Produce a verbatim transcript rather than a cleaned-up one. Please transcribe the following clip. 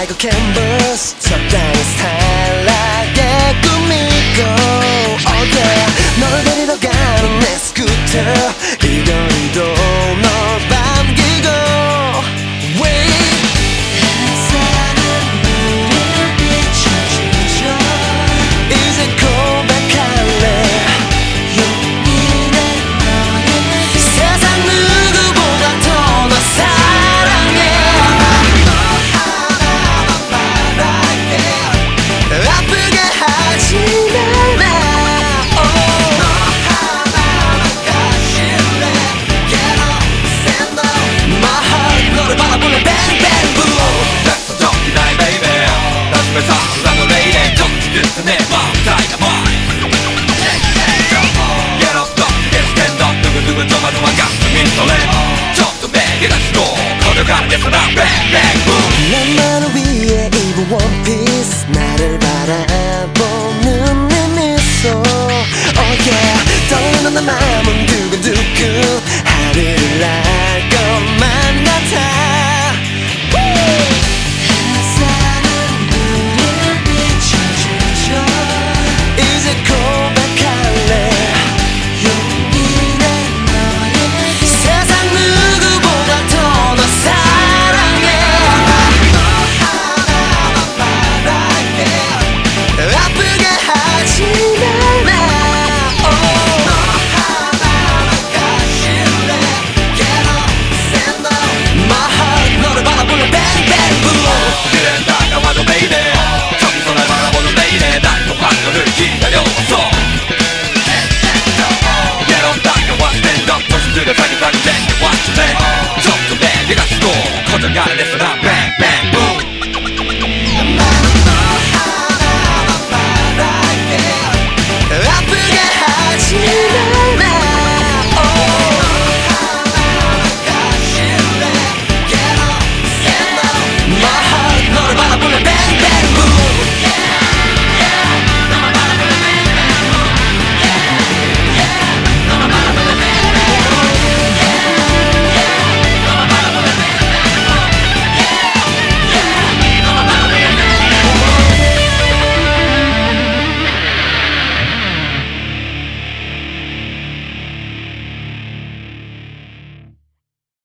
like a canvas 적당히 스타일하게 꾸미고 oh yeah 널 데리러 가는 내 스쿠터 이 거리도 널 반기고 wait 세상은 우리를 비춰주죠 이제 고백할래 용기 내 너의 세상 누구보다 더 널 사랑해 너 하나만 바랄게 아프게 하지 말라 oh. 너 하나만 가실래 Get up, stand up My heart 너를 바라보는 bang bang boom That's the talkie night baby 나중에 사랑을 레이래 덕지 듯한 내 마음 dynamite Get up, up, get stand up 두근두근 조마조마 가슴이 설레 점점 내게 다시고 커져가는 내 사랑 bang bang boom 나만을 위해 입은 원피스 나를 바라보는 내 미소 Oh yeah 떨리는 내 맘은 두근두근 하늘을 날 것만 같아 세상은 우리를 비춰주죠 이제 고백할래 용기 내 너의 세상 누구보다 더 널 사랑해 너 하나만 바랄게 아프게 하지 말라 oh. 너 하나만 가실래 Get up, stand up My heart 너를 바라보는 bang bang boom 그래 다가와도 baby 저기서 날 바라보는 레이래 난 또 환경을 기다려왔어 Get up 다가와 stand up 정신들여 자기 자기 내게 watch me 점점 내게 가시고 커져가는 내 사랑 bang